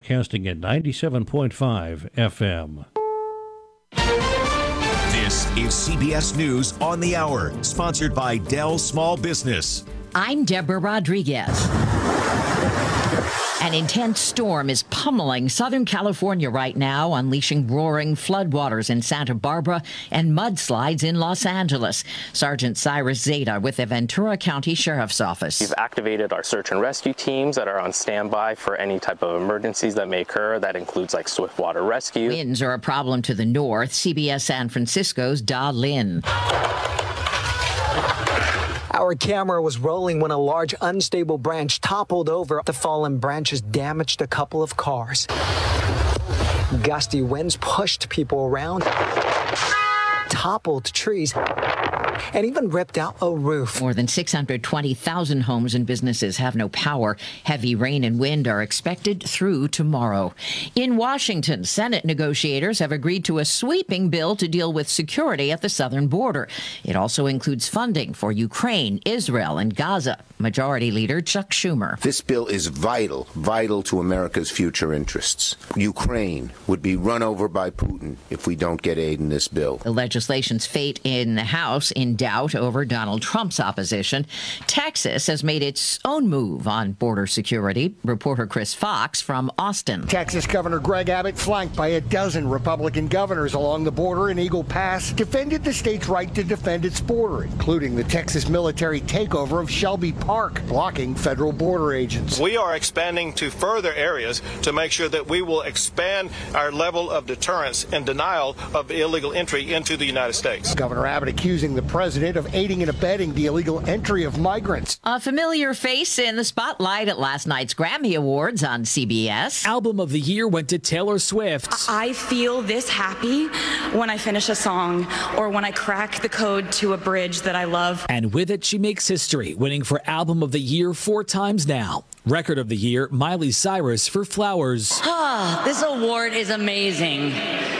broadcasting at 97.5 FM. This is CBS News on the Hour, sponsored by Dell Small Business. I'm Deborah Rodriguez. An intense storm is pummeling Southern California right now, unleashing roaring floodwaters in Santa Barbara and mudslides in Los Angeles. Sergeant Cyrus Zeta with the Ventura County Sheriff's Office. We've activated our search and rescue teams that are on standby for any type of emergencies that may occur. That includes like swift water rescue. Winds are a problem to the north. CBS San Francisco's Da Lin. Our camera was rolling when a large unstable branch toppled over. The fallen branches damaged a couple of cars. Gusty winds pushed people around, toppled trees, and even ripped out a roof. More than 620,000 homes and businesses have no power. Heavy rain and wind are expected through tomorrow. In Washington, Senate negotiators have agreed to a sweeping bill to deal with security at the southern border. It also includes funding for Ukraine, Israel, and Gaza. Majority Leader Chuck Schumer. This bill is vital to America's future interests. Ukraine would be run over by Putin if we don't get aid in this bill. The legislation's fate in the House in doubt over Donald Trump's opposition. Texas has made its own move on border security. Reporter Chris Fox from Austin. Texas Governor Greg Abbott, flanked by a dozen Republican governors along the border in Eagle Pass, defended the state's right to defend its border, including the Texas military takeover of Shelby Park, blocking federal border agents. We are expanding to further areas to make sure that we will expand our level of deterrence and denial of illegal entry into the United States. Governor Abbott accusing the president of aiding and abetting the illegal entry of migrants. A familiar face in the spotlight at last night's Grammy Awards on CBS. Album of the year went to Taylor Swift. I feel this happy when I finish a song or when I crack the code to a bridge that I love. And with it, she makes history, winning for Album of the Year 4 times now. Record of the Year, Miley Cyrus for Flowers. This award is amazing.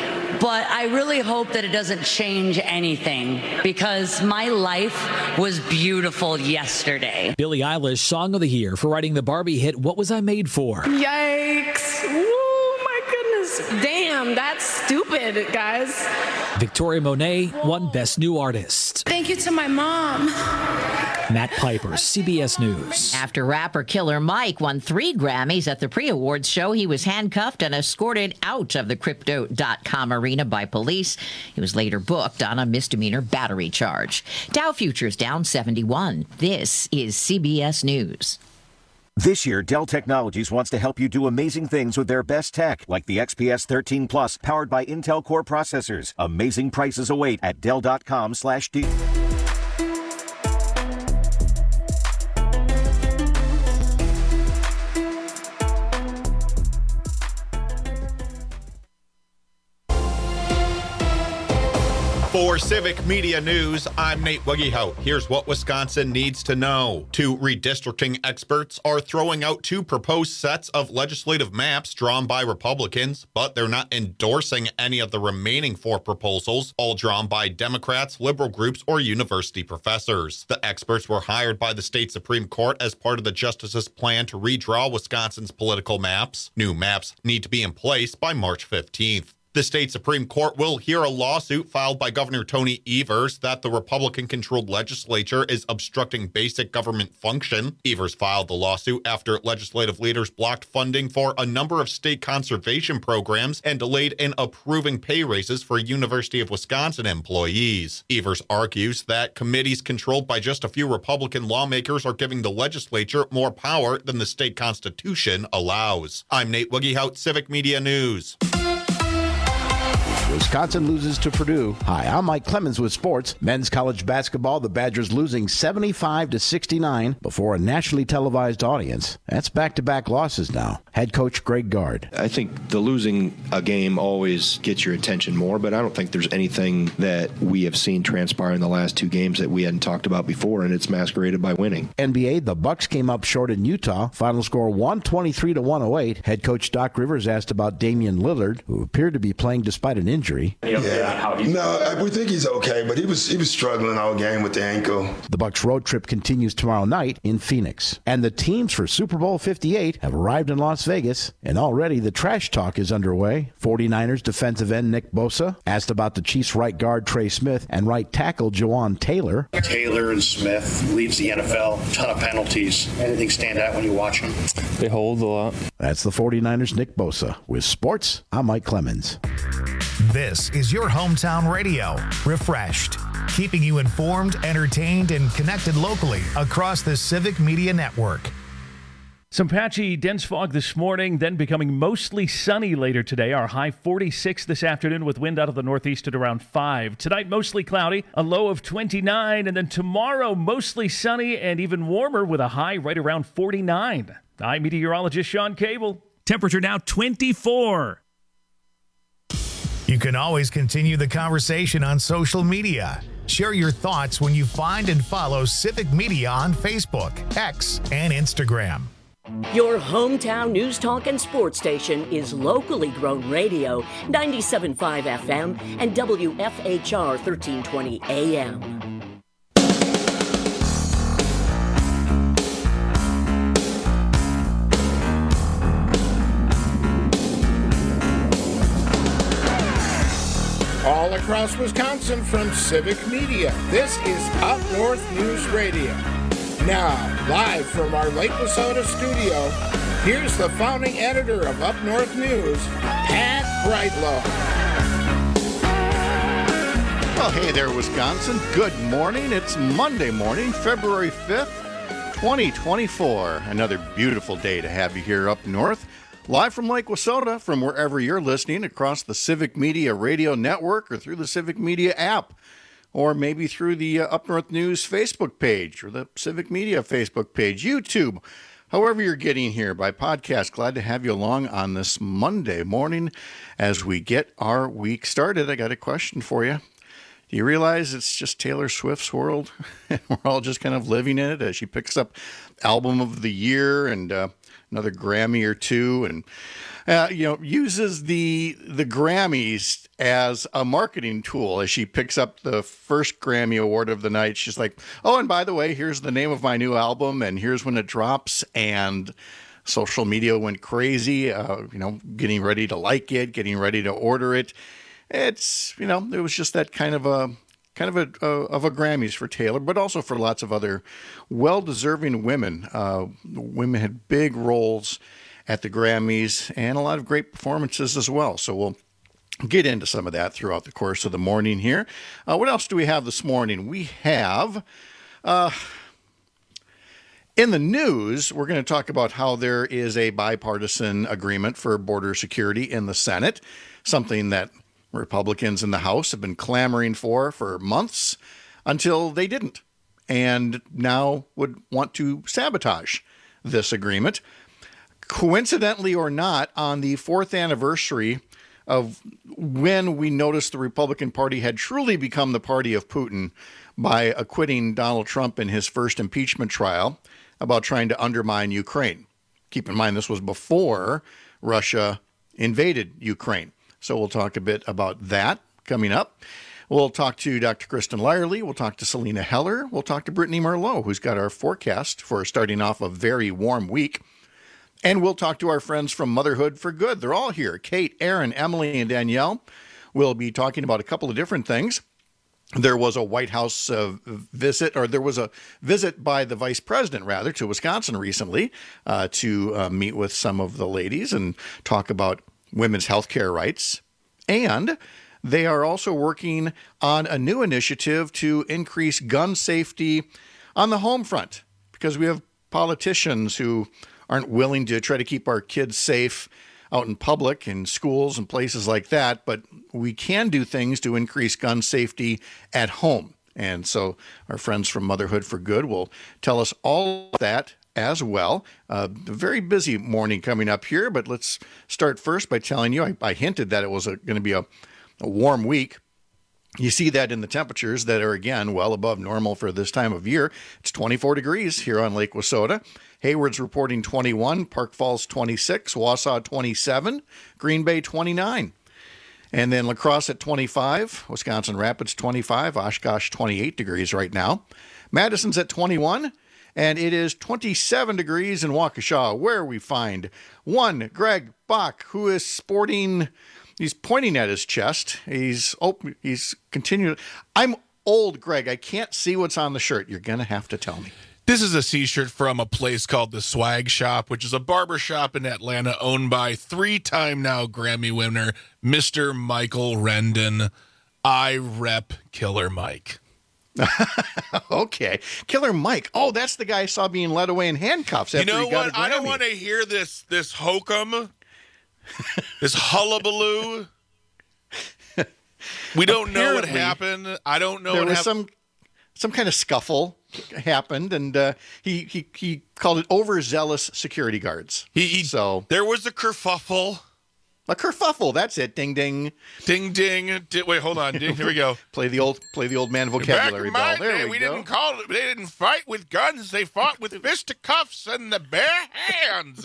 But I really hope that it doesn't change anything because my life was beautiful yesterday. Billie Eilish, Song of the Year for writing the Barbie hit What Was I Made For? Yikes. Oh, my goodness. Damn, that's stupid, guys. Victoria Monet won Best New Artist. Thank you to my mom. Matt Piper, CBS News. After rapper Killer Mike won 3 Grammys at the pre-awards show, he was handcuffed and escorted out of the Crypto.com arena by police. He was later booked on a misdemeanor battery charge. Dow futures down 71. This is CBS News. This year, Dell Technologies wants to help you do amazing things with their best tech, like the XPS 13 Plus, powered by Intel Core processors. Amazing prices await at Dell.com/D. 'For Civic Media News, I'm Nate Wiggyhout. Here's what Wisconsin needs to know. 2 redistricting experts are throwing out 2 proposed sets of legislative maps drawn by Republicans, but they're not endorsing any of the remaining 4 proposals, all drawn by Democrats, liberal groups, or university professors. The experts were hired by the state Supreme Court as part of the justices' plan to redraw Wisconsin's political maps. New maps need to be in place by March 15th. The state Supreme Court will hear a lawsuit filed by Governor Tony Evers that the Republican-controlled legislature is obstructing basic government function. Evers filed the lawsuit after legislative leaders blocked funding for a number of state conservation programs and delayed in approving pay raises for University of Wisconsin employees. Evers argues that committees controlled by just a few Republican lawmakers are giving the legislature more power than the state constitution allows. I'm Nate Wiggyhout, Civic Media News. Wisconsin loses to Purdue. Hi, I'm Mike Clemens with sports. Men's college basketball, the Badgers losing 75-69 before a nationally televised audience. That's back-to-back losses now. Head coach Greg Gard. I think the losing a game always gets your attention more, but I don't think there's anything that we have seen transpire in the last 2 games that we hadn't talked about before, and it's masqueraded by winning. NBA, the Bucks came up short in Utah. Final score 123-108. Head coach Doc Rivers asked about Damian Lillard, who appeared to be playing despite an injury injury. No, we think he's okay, but he was struggling all game with the ankle. The Bucs road trip continues tomorrow night in Phoenix. And the teams for Super Bowl 58 have arrived in Las Vegas, and already the trash talk is underway. 49ers defensive end Nick Bosa asked about the Chiefs right guard Trey Smith and right tackle Jawan Taylor. Taylor and Smith leads the NFL. Ton of penalties. Anything stand out when you watch them? They hold a lot. That's the 49ers' Nick Bosa. With sports, I'm Mike Clemens. This is your hometown radio, Refreshed, keeping you informed, entertained, and connected locally across the Civic Media Network. Some patchy, dense fog this morning, then becoming mostly sunny later today. Our high 46 this afternoon with wind out of the northeast at around 5. Tonight, mostly cloudy, a low of 29. And then tomorrow, mostly sunny and even warmer with a high right around 49. I'm meteorologist Sean Cable. Temperature now 24. You can always continue the conversation on social media. Share your thoughts when you find and follow Civic Media on Facebook, X, and Instagram. Your hometown news talk and sports station is locally grown radio, 97.5 FM and WFHR 1320 AM. All across Wisconsin from Civic Media, this is Up North News Radio. Now, live from our Lake Wissota studio, here's the founding editor of Up North News, Pat Breitlow. Well, hey there, Wisconsin. Good morning. It's Monday morning, February 5th, 2024. Another beautiful day to have you here up north. Live from Lake Wissota, from wherever you're listening, across the Civic Media Radio Network or through the Civic Media app, or maybe through the Up North News Facebook page or the Civic Media Facebook page, YouTube, however you're getting here by podcast. Glad to have you along on this Monday morning as we get our week started. I got a question for you. Do you realize it's just Taylor Swift's world? And we're all just kind of living in it as she picks up Album of the Year and another Grammy or two, and uses the Grammys as a marketing tool as she picks up the first Grammy Award of the night. She's like, oh, and by the way, here's the name of my new album, and here's when it drops. And social media went crazy, getting ready to like it, getting ready to order it. It's, it was just that kind of a Grammys for Taylor, but also for lots of other well-deserving women. Women had big roles at the Grammys and a lot of great performances as well. So we'll get into some of that throughout the course of the morning here. What else do we have this morning? We have, in the news, we're going to talk about how there is a bipartisan agreement for border security in the Senate, something that Republicans in the House have been clamoring for months until they didn't, and now would want to sabotage this agreement. Coincidentally or not, on the 4th anniversary of when we noticed the Republican Party had truly become the party of Putin by acquitting Donald Trump in his first impeachment trial about trying to undermine Ukraine. Keep in mind, this was before Russia invaded Ukraine. So we'll talk a bit about that coming up. We'll talk to Dr. Kristen Lyerly. We'll talk to Selena Heller. We'll talk to Brittany Merlot, who's got our forecast for starting off a very warm week. And we'll talk to our friends from Motherhood for Good. They're all here. Kate, Aaron, Emily, and Danielle. We'll be talking about a couple of different things. There was a White House visit, or there was a visit by the vice president, rather, to Wisconsin recently to meet with some of the ladies and talk about women's health care rights. And they are also working on a new initiative to increase gun safety on the home front, because we have politicians who aren't willing to try to keep our kids safe out in public, in schools and places like that, but we can do things to increase gun safety at home. And so our friends from Motherhood for Good will tell us all of that as well. A very busy morning coming up here, but let's start first by telling you, I hinted that it was going to be a warm week. You see that in the temperatures that are, again, well above normal for this time of year. It's 24 degrees here on Lake Wissota. Hayward's reporting 21, Park Falls 26, Wausau 27, Green Bay 29. And then La Crosse at 25, Wisconsin Rapids 25, Oshkosh 28 degrees right now. Madison's at 21, and it is 27 degrees in Waukesha, where we find one Greg Bach, who is sporting, he's pointing at his chest. He's continuing. I'm old, Greg. I can't see what's on the shirt. You're going to have to tell me. This is a t-shirt from a place called The Swag Shop, which is a barber shop in Atlanta owned by 3-time now Grammy winner, Mr. Michael Rendon. I rep Killer Mike. Okay. Killer Mike. Oh, that's the guy I saw being led away in handcuffs after he got a Grammy. I don't want to hear this hokum, this hullabaloo. We don't know what happened. I don't know there what was happened. Some kind of scuffle happened, and he called it overzealous security guards. So there was a kerfuffle. A kerfuffle. That's it. Ding ding. Ding ding. Wait, hold on. Ding, here we go. Play the old man vocabulary bell. There we go. Didn't call it. They didn't fight with guns. They fought with fisticuffs and the bare hands.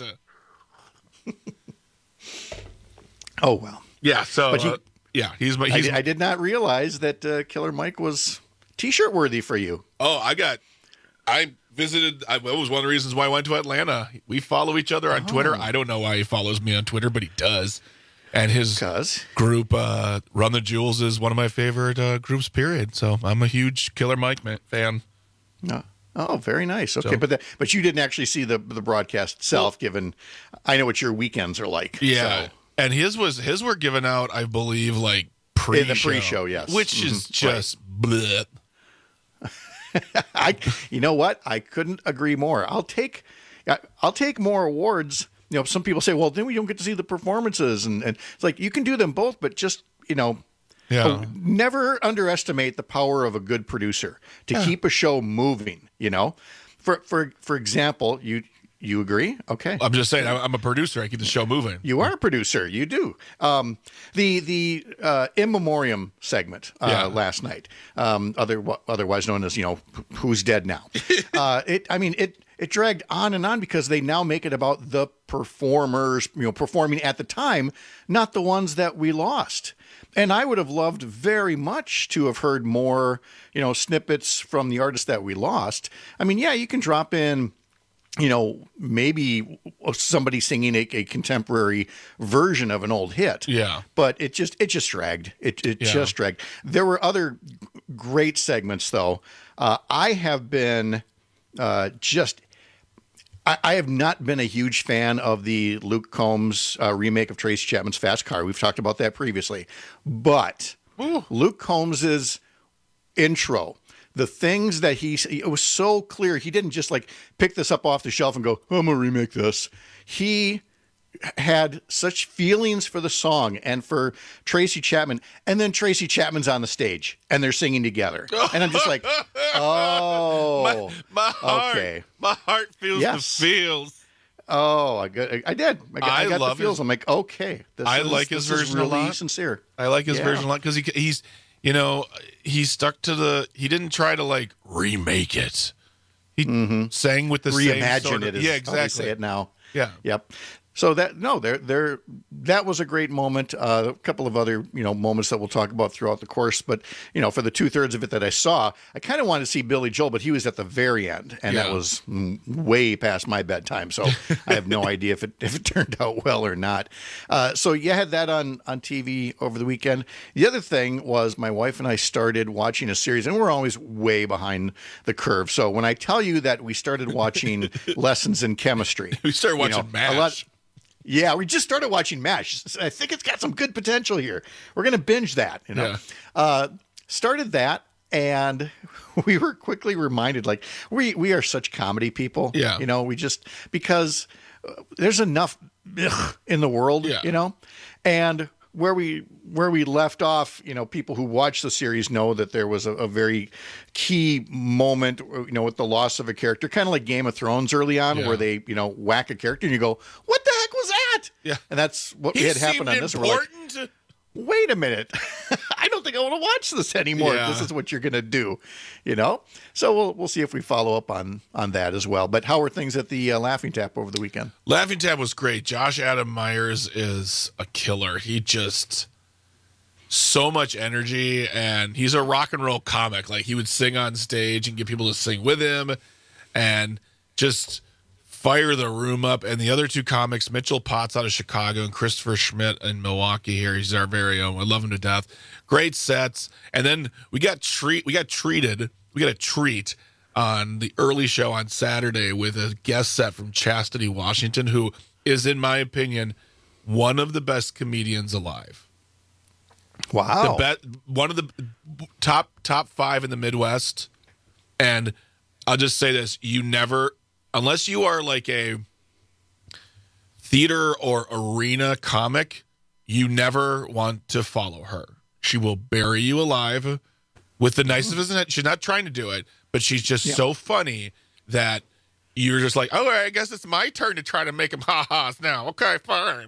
Oh well. Yeah. So. He's my. I did not realize that Killer Mike was T-shirt worthy for you. Oh, I visited. It was one of the reasons why I went to Atlanta. We follow each other on Twitter. I don't know why he follows me on Twitter, but he does. And his group, Run the Jewels, is one of my favorite groups, period. So I'm a huge Killer Mike fan. Oh, very nice. Okay, but you didn't actually see the broadcast itself, given I know what your weekends are like. Yeah. So. And his were given out, I believe, like pre-show. In the pre-show, yes. Which is just bleh. You know what? I couldn't agree more. I'll take more awards. You know, some people say, well, then we don't get to see the performances, and it's like you can do them both, but just never underestimate the power of a good producer to keep a show moving. You know, for example, you agree? Okay. I'm just saying, I'm a producer. I keep the show moving. You are a producer. You do. The In Memoriam segment last night, otherwise known as, Who's Dead Now? It dragged on and on because they now make it about the performers, performing at the time, not the ones that we lost. And I would have loved very much to have heard more, snippets from the artists that we lost. I mean, yeah, you can drop in, maybe somebody singing a contemporary version of an old hit. Yeah. But it just dragged. It just dragged. There were other great segments, though. I have been I have not been a huge fan of the Luke Combs remake of Tracy Chapman's Fast Car. We've talked about that previously. But Luke Combs's intro, the things that it was so clear. He didn't just pick this up off the shelf and go, I'm going to remake this. He had such feelings for the song and for Tracy Chapman. And then Tracy Chapman's on the stage and they're singing together. And I'm just like, oh, my heart, okay. My heart feels the feels. Oh, I did. I got the feels. I'm like, okay. His version really a lot. Sincere. I like his version a lot because he's he stuck to he didn't try to remake it. He sang with the reimagine same sort of, it. Yeah, exactly. Say it now. Yeah. Yep. So that was a great moment. A couple of other moments that we'll talk about throughout the course. But for the 2/3 of it that I saw, I kind of wanted to see Billy Joel, but he was at the very end, and that was way past my bedtime. So I have no idea if it turned out well or not. So you had that on TV over the weekend. The other thing was my wife and I started watching a series, and we're always way behind the curve. So when I tell you that we started watching Lessons in Chemistry, we started watching MASH. Yeah, we just started watching MASH. I think it's got some good potential here. We're going to binge that. Started that, and we were quickly reminded, we are such comedy people. Yeah. We just, because there's enough in the world, and where we left off, people who watch the series know that there was a very key moment, with the loss of a character, kind of like Game of Thrones early on, where they, whack a character and you go, what the heck was that? Yeah. And that's what had happened on this. Important. We're like, wait a minute. I don't think I want to watch this anymore. Yeah. This is what you're going to do, So we'll see if we follow up on that as well. But how were things at the Laughing Tap over the weekend? Laughing Tap was great. Josh Adam Myers is a killer. so much energy, and he's a rock and roll comic. Like, he would sing on stage and get people to sing with him and just fire the room up. And the other two comics, Mitchell Potts out of Chicago and Christopher Schmidt in Milwaukee here. He's our very own. I love him to death. Great sets. And then we got a treat on the early show on Saturday with a guest set from Chastity Washington, who is, in my opinion, one of the best comedians alive. Wow. One of the top 5 in the Midwest. And I'll just say this, unless you are like a theater or arena comic, you never want to follow her. She will bury you alive with the nicest of it. She's not trying to do it, but she's just so funny that you're just like, oh, I guess it's my turn to try to make him ha-has now. Okay, fine.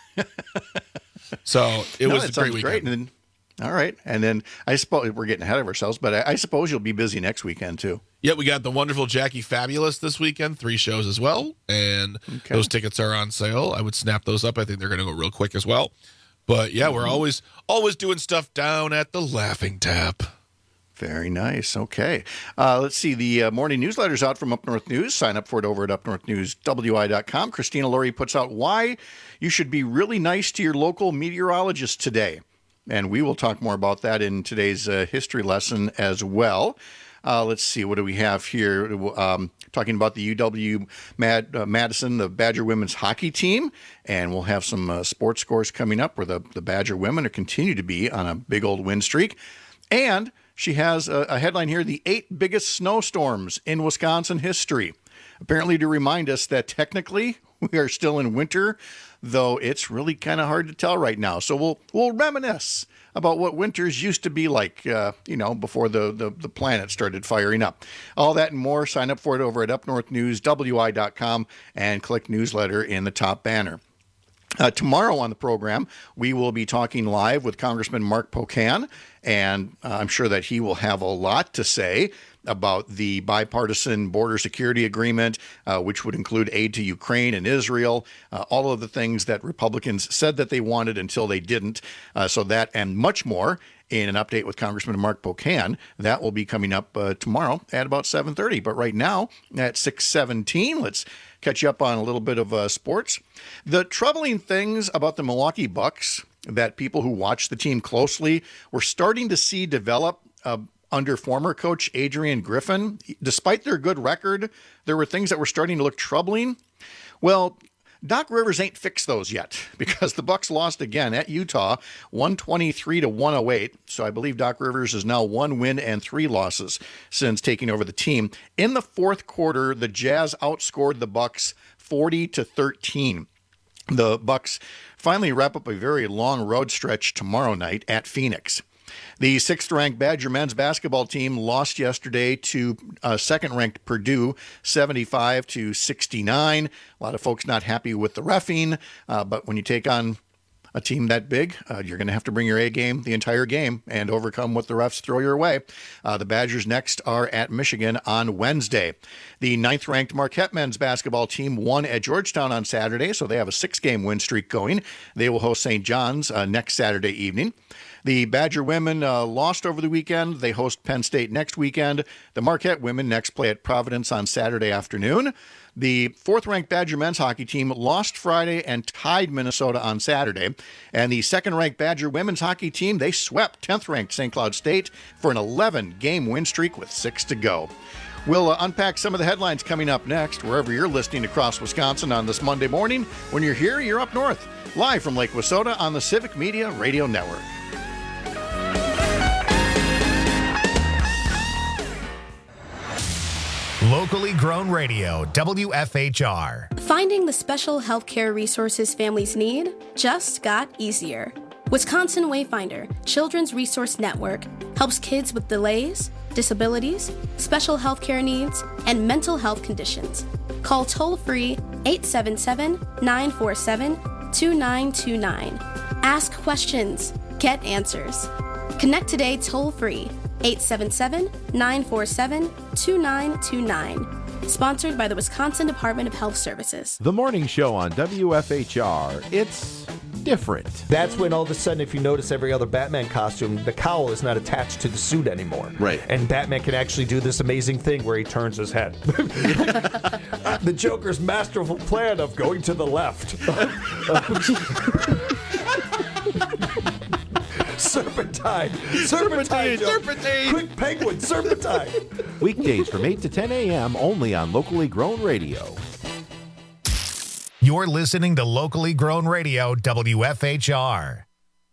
So it was a great weekend. And then, all right. And then I suppose we're getting ahead of ourselves, but I suppose you'll be busy next weekend too. Yeah, we got the wonderful Jackie Fabulous this weekend, 3 shows as well. And those tickets are on sale. I would snap those up. I think they're going to go real quick as well. But yeah, we're always doing stuff down at the Laughing Tap. Very nice. Okay. Let's see. The morning newsletter's out from Up North News. Sign up for it over at upnorthnewswi.com. Christina Laurie puts out why you should be really nice to your local meteorologist today. And we will talk more about that in today's history lesson as well. Let's see. What do we have here? Talking about the UW Madison, the Badger women's hockey team. And we'll have some sports scores coming up where the Badger women continue to be on a big old win streak. And she has a headline here, the 8 biggest snowstorms in Wisconsin history. Apparently to remind us that technically we are still in winter, though it's really kind of hard to tell right now. So we'll reminisce about what winters used to be like, before the planet started firing up. All that and more, sign up for it over at upnorthnewswi.com and click newsletter in the top banner. Tomorrow on the program, we will be talking live with Congressman Mark Pocan, and I'm sure that he will have a lot to say about the bipartisan border security agreement, which would include aid to Ukraine and Israel, all of the things that Republicans said that they wanted until they didn't. So that and much more in an update with Congressman Mark Pocan. That will be coming up tomorrow at about 7:30. But right now at 6:17, let's catch you up on a little bit of sports. The troubling things about the Milwaukee Bucks that people who watch the team closely were starting to see develop under former coach Adrian Griffin. Despite their good record, there were things that were starting to look troubling. Well, Doc Rivers ain't fixed those yet because the Bucks lost again at Utah, 123-108. So I believe Doc Rivers is now 1 win and 3 losses since taking over the team. In the fourth quarter, the Jazz outscored the Bucks 40-13. The Bucks finally wrap up a very long road stretch tomorrow night at Phoenix. The 6th-ranked Badger men's basketball team lost yesterday to 2nd-ranked Purdue, 75-69. A lot of folks not happy with the reffing, but when you take on a team that big, you're going to have to bring your A game the entire game and overcome what the refs throw your way. The Badgers next are at Michigan on Wednesday. The 9th-ranked Marquette men's basketball team won at Georgetown on Saturday, so they have a 6-game win streak going. They will host St. John's next Saturday evening. The Badger women lost over the weekend. They host Penn State next weekend. The Marquette women next play at Providence on Saturday afternoon. The 4th-ranked Badger men's hockey team lost Friday and tied Minnesota on Saturday. And the 2nd-ranked Badger women's hockey team, they swept 10th-ranked St. Cloud State for an 11-game win streak with 6 to go. We'll unpack some of the headlines coming up next, wherever you're listening across Wisconsin on this Monday morning. When you're here, you're up north, live from Lake Wissota on the Civic Media Radio Network. Locally grown radio, WFHR. Finding the special healthcare resources families need just got easier. Wisconsin Wayfinder, Children's Resource Network, helps kids with delays, disabilities, special healthcare needs, and mental health conditions. Call toll-free 877-947-2929. Ask questions. Get answers. Connect today toll-free 877-947-2929. Sponsored by the Wisconsin Department of Health Services. The morning show on WFHR. It's different. That's when all of a sudden, if you notice every other Batman costume, the cowl is not attached to the suit anymore. Right. And Batman can actually do this amazing thing where he turns his head. The Joker's masterful plan of going to the left. Serpentine. Quick penguin, serpentine. Weekdays from 8 to 10 a.m. only on Locally Grown Radio. You're listening to Locally Grown Radio, WFHR.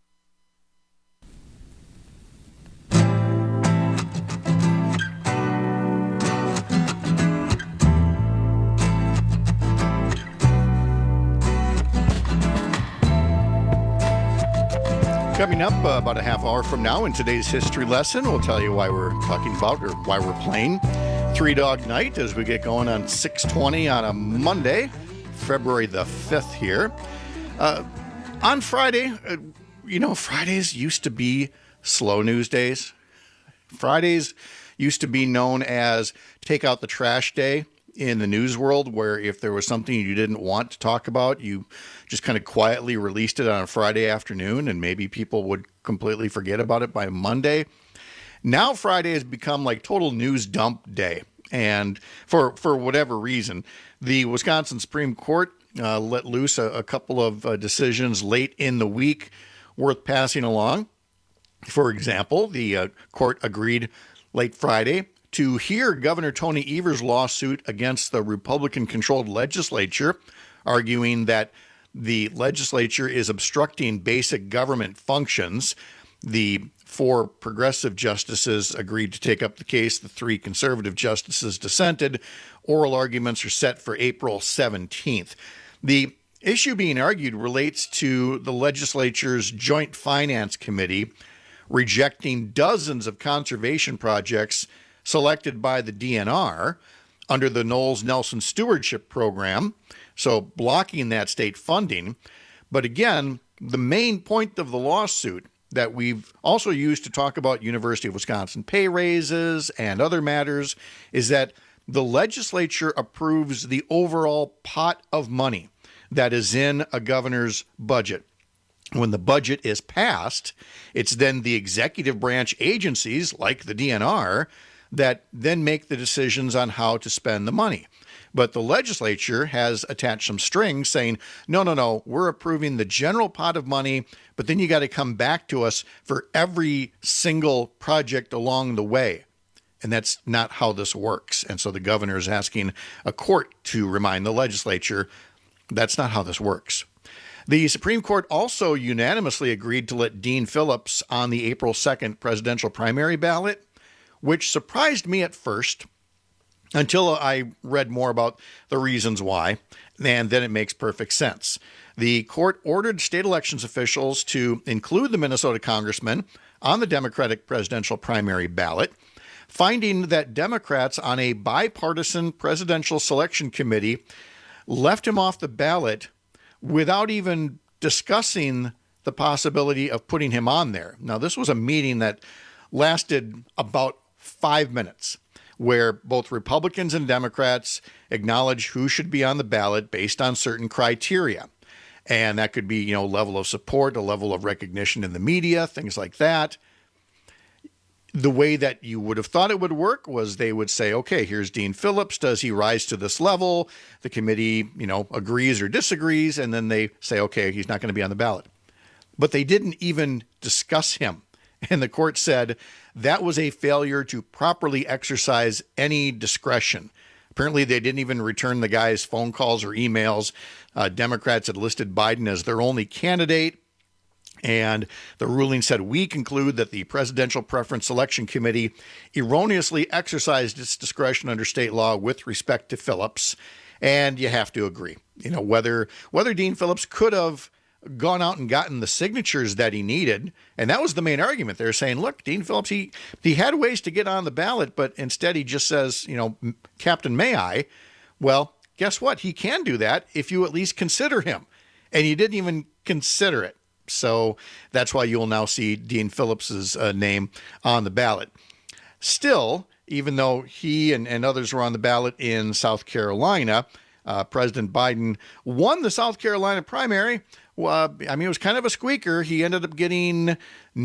Coming up about a half hour from now in today's history lesson, we'll tell you why we're talking about or why we're playing Three Dog Night as we get going on 6:20 on a Monday, February the 5th here. On Friday, Fridays used to be slow news days. Fridays used to be known as take out the trash day in the news world, where if there was something you didn't want to talk about, you just kind of quietly released it on a Friday afternoon, and maybe people would completely forget about it by Monday. Now Friday has become like total news dump day. And for whatever reason, the Wisconsin Supreme Court let loose a couple of decisions late in the week worth passing along. For example, the court agreed late Friday to hear Governor Tony Evers' lawsuit against the Republican-controlled legislature, arguing that the legislature is obstructing basic government functions. The 4 progressive justices agreed to take up the case. The 3 conservative justices dissented. Oral arguments are set for April 17th. The issue being argued relates to the legislature's Joint Finance Committee rejecting dozens of conservation projects selected by the DNR under the Knowles-Nelson Stewardship Program, so blocking that state funding. But again, the main point of the lawsuit that we've also used to talk about University of Wisconsin pay raises and other matters is that the legislature approves the overall pot of money that is in a governor's budget. When the budget is passed, it's then the executive branch agencies like the DNR that then make the decisions on how to spend the money. But the legislature has attached some strings saying, no, we're approving the general pot of money, but then you got to come back to us for every single project along the way. And that's not how this works. And so the governor is asking a court to remind the legislature that's not how this works. The Supreme Court also unanimously agreed to let Dean Phillips on the April 2nd presidential primary ballot, which surprised me at first until I read more about the reasons why, and then it makes perfect sense. The court ordered state elections officials to include the Minnesota congressman on the Democratic presidential primary ballot, finding that Democrats on a bipartisan presidential selection committee left him off the ballot without even discussing the possibility of putting him on there. Now, this was a meeting that lasted about 5 minutes, where both Republicans and Democrats acknowledge who should be on the ballot based on certain criteria. And that could be, level of support, a level of recognition in the media, things like that. The way that you would have thought it would work was they would say, okay, here's Dean Phillips. Does he rise to this level? The committee, agrees or disagrees. And then they say, okay, he's not going to be on the ballot. But they didn't even discuss him. And the court said that was a failure to properly exercise any discretion. Apparently, they didn't even return the guy's phone calls or emails. Democrats had listed Biden as their only candidate. And the ruling said, we conclude that the Presidential Preference Selection Committee erroneously exercised its discretion under state law with respect to Phillips. And you have to agree, whether Dean Phillips could have gone out and gotten the signatures that he needed. And that was the main argument. They're saying, look, Dean Phillips, he had ways to get on the ballot, but instead he just says, Captain, may I? Well, guess what? He can do that if you at least consider him. And you didn't even consider it. So that's why you'll now see Dean Phillips's name on the ballot. Still, even though he and others were on the ballot in South Carolina, President Biden won the South Carolina primary well, I mean, it was kind of a squeaker. He ended up getting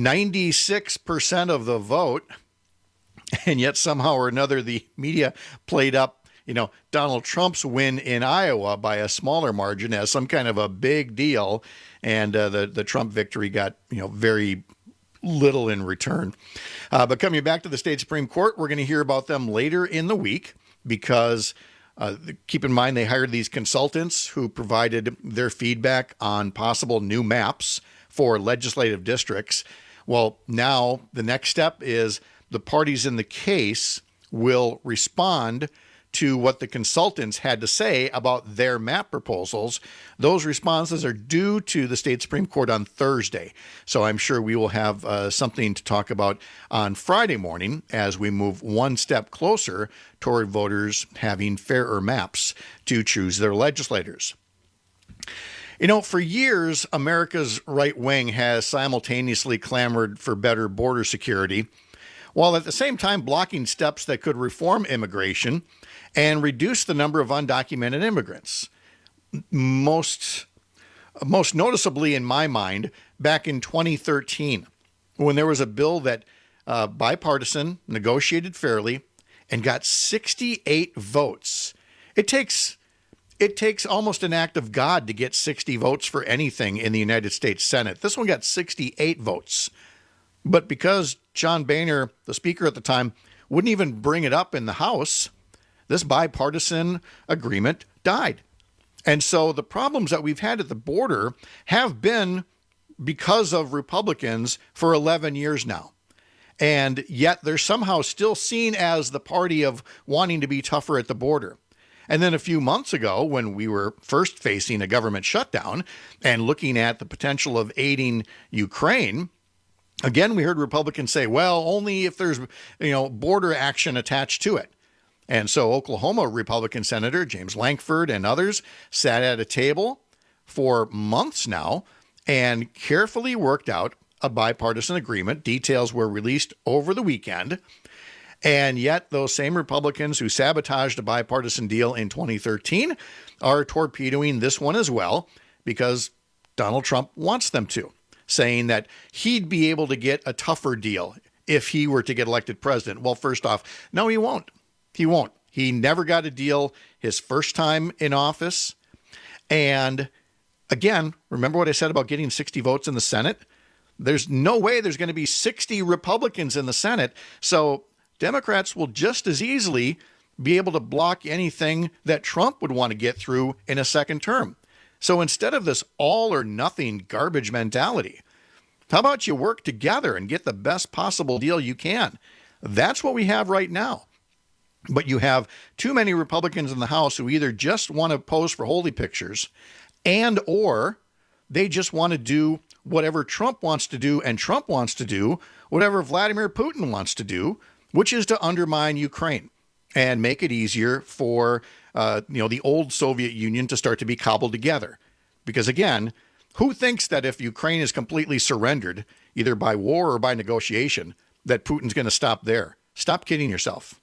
96% of the vote. And yet somehow or another, the media played up, Donald Trump's win in Iowa by a smaller margin as some kind of a big deal. And the Trump victory got, very little in return. But coming back to the state Supreme Court, we're going to hear about them later in the week because keep in mind they hired these consultants who provided their feedback on possible new maps for legislative districts. Well, now the next step is the parties in the case will respond to what the consultants had to say about their map proposals. Those responses are due to the state Supreme Court on Thursday. So I'm sure we will have something to talk about on Friday morning as we move one step closer toward voters having fairer maps to choose their legislators. For years, America's right wing has simultaneously clamored for better border security, while at the same time blocking steps that could reform immigration and reduce the number of undocumented immigrants. Most noticeably in my mind, back in 2013, when there was a bill that bipartisan, negotiated fairly, and got 68 votes. It takes almost an act of God to get 60 votes for anything in the United States Senate. This one got 68 votes. But because John Boehner, the speaker at the time, wouldn't even bring it up in the House, this bipartisan agreement died. And so the problems that we've had at the border have been because of Republicans for 11 years now. And yet they're somehow still seen as the party of wanting to be tougher at the border. And then a few months ago, when we were first facing a government shutdown and looking at the potential of aiding Ukraine, again, we heard Republicans say, well, only if there's, border action attached to it. And so Oklahoma Republican Senator James Lankford and others sat at a table for months now and carefully worked out a bipartisan agreement. Details were released over the weekend. And yet those same Republicans who sabotaged a bipartisan deal in 2013 are torpedoing this one as well because Donald Trump wants them to, saying that he'd be able to get a tougher deal if he were to get elected president. Well, first off, no, he won't. He won't. He never got a deal his first time in office. And again, remember what I said about getting 60 votes in the Senate? There's no way there's going to be 60 Republicans in the Senate. So Democrats will just as easily be able to block anything that Trump would want to get through in a second term. So instead of this all or nothing garbage mentality, how about you work together and get the best possible deal you can? That's what we have right now. But you have too many Republicans in the House who either just want to pose for holy pictures and or they just want to do whatever Trump wants to do, and Trump wants to do whatever Vladimir Putin wants to do, which is to undermine Ukraine and make it easier for the old Soviet Union to start to be cobbled together. Because again, who thinks that if Ukraine is completely surrendered, either by war or by negotiation, that Putin's going to stop there? Stop kidding yourself.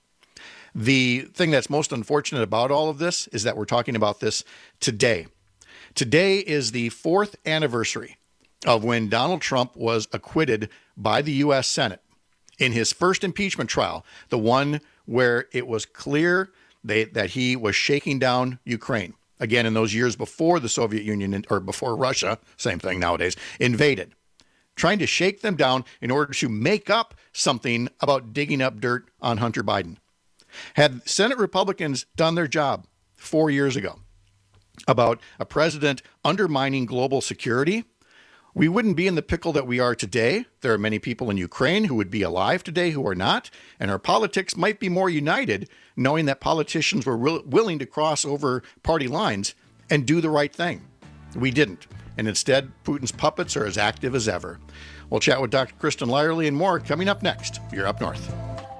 The thing that's most unfortunate about all of this is that we're talking about this today. Today is the 4th anniversary of when Donald Trump was acquitted by the U.S. Senate in his first impeachment trial, the one where it was clear that he was shaking down Ukraine. Again, in those years before the Soviet Union, or before Russia, same thing nowadays, invaded, trying to shake them down in order to make up something about digging up dirt on Hunter Biden. Had Senate Republicans done their job 4 years ago about a president undermining global security, we wouldn't be in the pickle that we are today. There are many people in Ukraine who would be alive today who are not, and our politics might be more united knowing that politicians were willing to cross over party lines and do the right thing. We didn't, and instead, Putin's puppets are as active as ever. We'll chat with Dr. Kristen Lyerly and more coming up next. You're Up North.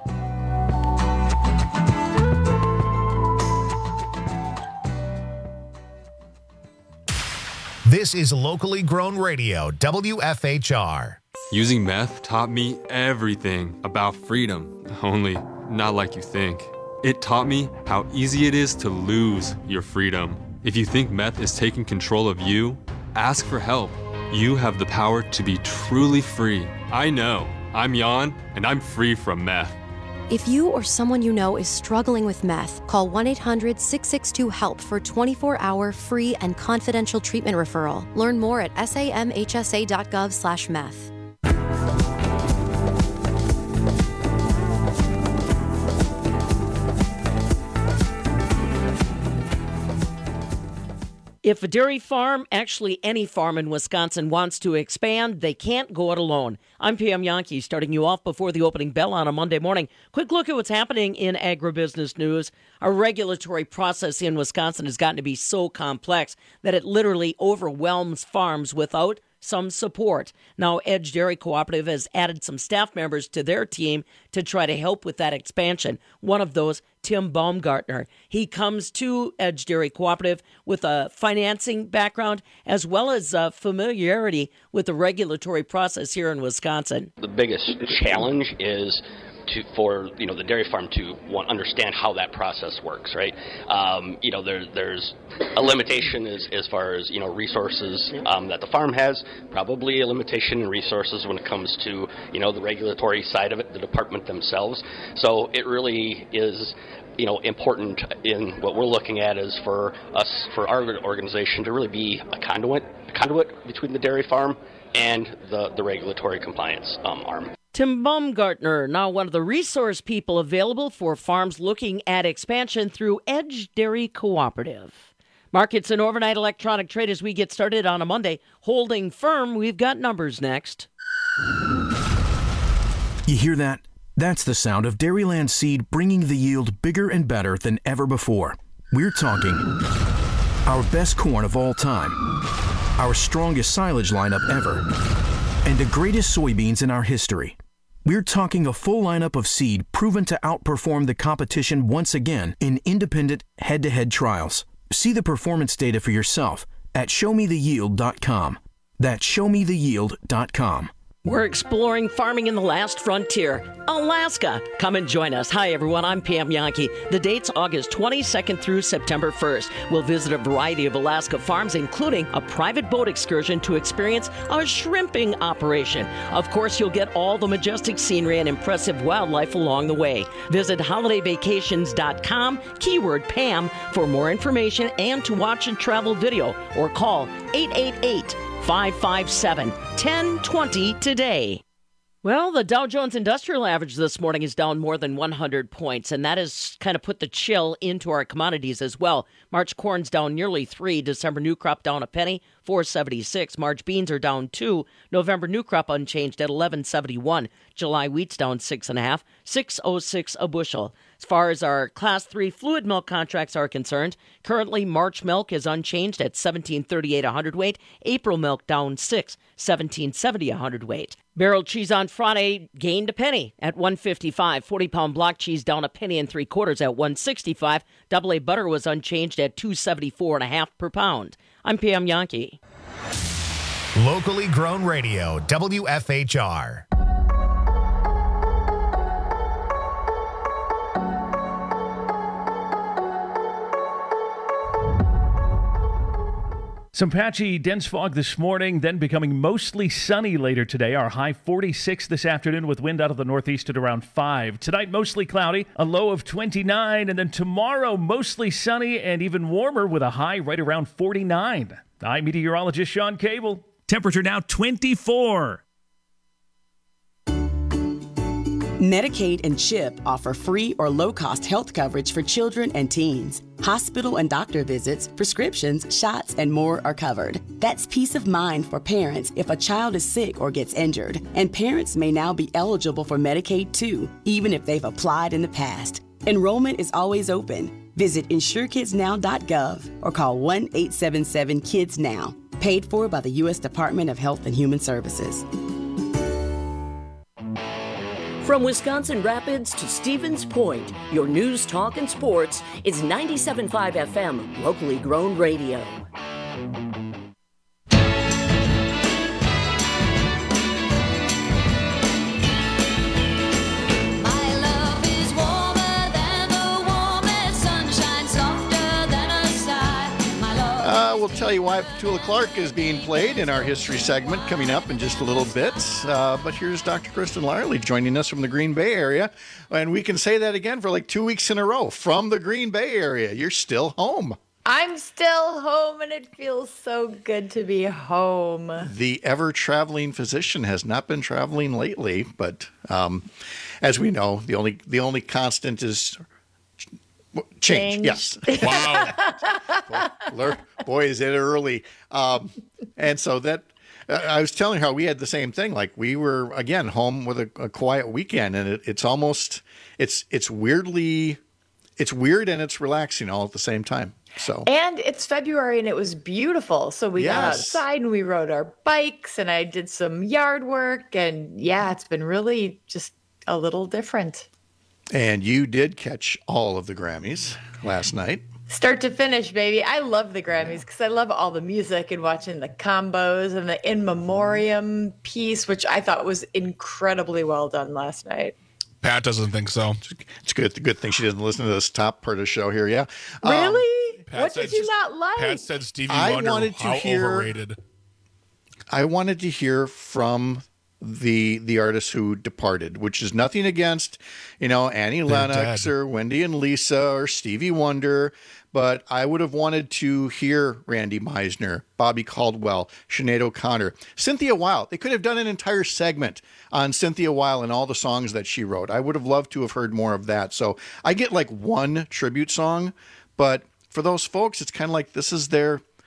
This is locally grown radio, WFHR. Using meth taught me everything about freedom, only not like you think. It taught me how easy it is to lose your freedom. If you think meth is taking control of you, ask for help. You have the power to be truly free. I know. I'm Jan, and I'm free from meth. If you or someone you know is struggling with meth, call 1-800-662-HELP for 24-hour free and confidential treatment referral. Learn more at samhsa.gov/meth. If a dairy farm, actually any farm in Wisconsin, wants to expand, they can't go it alone. I'm Pam Yankee, starting you off before the opening bell on a Monday morning. Quick look at what's happening in agribusiness news. Our regulatory process in Wisconsin has gotten to be so complex that it literally overwhelms farms without some support. Now, Edge Dairy Cooperative has added some staff members to their team to try to help with that expansion. One of those, Tim Baumgartner. He comes to Edge Dairy Cooperative with a financing background as well as familiarity with the regulatory process here in Wisconsin. The biggest challenge is for the dairy farm to understand how that process works, right? There's a limitation as far as resources that the farm has. Probably a limitation in resources when it comes to the regulatory side of it, the department themselves. So it really is important in what we're looking at is for our organization to really be a conduit between the dairy farm and the regulatory compliance arm. Tim Baumgartner, now one of the resource people available for farms looking at expansion through Edge Dairy Cooperative. Markets and overnight electronic trade as we get started on a Monday. Holding firm, we've got numbers next. You hear that? That's the sound of Dairyland Seed bringing the yield bigger and better than ever before. We're talking our best corn of all time, our strongest silage lineup ever, and the greatest soybeans in our history. We're talking a full lineup of seed proven to outperform the competition once again in independent head-to-head trials. See the performance data for yourself at showmetheyield.com. That's showmetheyield.com. We're exploring farming in the last frontier, Alaska. Come and join us. Hi, everyone. I'm Pam Yankee. The date's August 22nd through September 1st. We'll visit a variety of Alaska farms, including a private boat excursion to experience a shrimping operation. Of course, you'll get all the majestic scenery and impressive wildlife along the way. Visit holidayvacations.com, keyword Pam, for more information and to watch a travel video, or call 888-557-1020 today. Well, the Dow Jones Industrial Average this morning is down more than 100 points, and that has kind of put the chill into our commodities as well. March corn's down nearly 3, December new crop down a penny, 4.76. March beans are down 2, November new crop unchanged at 11.71. July wheat's down 6.5, 6.06 a bushel. As far as our Class 3 fluid milk contracts are concerned, currently March milk is unchanged at 17.38 a hundredweight. April milk down 6, 17.70 a hundredweight. Barrel cheese on Friday gained a penny at 1.55. 40-pound block cheese down a penny and 3/4 at 1.65. Double A butter was unchanged at 2.74.5 per pound. I'm Pam Yankee. Locally grown radio, WFHR. Some patchy, dense fog this morning, then becoming mostly sunny later today. Our high 46 this afternoon with wind out of the northeast at around 5. Tonight, mostly cloudy, a low of 29. And then tomorrow, mostly sunny and even warmer with a high right around 49. I'm meteorologist Sean Cable. Temperature now 24. Medicaid and CHIP offer free or low-cost health coverage for children and teens. Hospital and doctor visits, prescriptions, shots, and more are covered. That's peace of mind for parents if a child is sick or gets injured. And parents may now be eligible for Medicaid too, even if they've applied in the past. Enrollment is always open. Visit InsureKidsNow.gov or call 1-877-KIDS-NOW. Paid for by the U.S. Department of Health and Human Services. From Wisconsin Rapids to Stevens Point, your news, talk, and sports is 97.5 FM, locally grown radio. We'll tell tell you why Petula Clark is being played in our history segment coming up in just a little bit. But here's Dr. Kristen Larley joining us from the Green Bay area. And we can say that again for like 2 weeks in a row. From the Green Bay area, you're still home. I'm still home, and it feels so good to be home. The ever-traveling physician has not been traveling lately, but as we know, the only constant is change. Yes. Wow. Boy, is it early. And so that I was telling her we had the same thing. Like we were again home with a quiet weekend, and it's almost it's weird and it's relaxing all at the same time. So and it's February and it was beautiful. So we got outside and we rode our bikes and I did some yard work, and yeah, it's been really just a little different. And you did catch all of the Grammys last night. Start to finish, baby. I love the Grammys because I love all the music and watching the combos and the in memoriam piece, which I thought was incredibly well done last night. Pat doesn't think so. It's good. The good thing she doesn't listen to this top part of the show here. Yeah. Really? What did you not like? Pat said Stevie Wonder. Overrated. I wanted to hear from the artists who departed, which is nothing against, Annie Lennox or Wendy and Lisa or Stevie Wonder, but I would have wanted to hear Randy Meisner, Bobby Caldwell, Sinead O'Connor, Cynthia Weil. They could have done an entire segment on Cynthia Weil and all the songs that she wrote. I would have loved to have heard more of that. So I get like one tribute song, but for those folks, it's kind of like this is